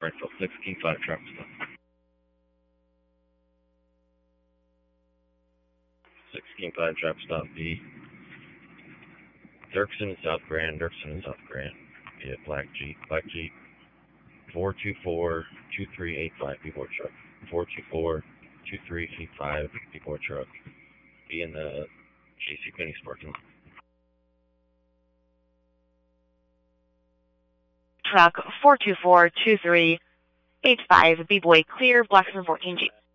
Springfield, 6 King 5 traffic stop. 6 King 5 traffic stop B. Dirksen and South Grand, Yeah, Black Jeep, 424-2385, B-board truck. 424-2385, B-board truck. Be in the J.C. Penney's parking lot. Truck 424-2385, B-boy clear, Blackson 14 Jeep.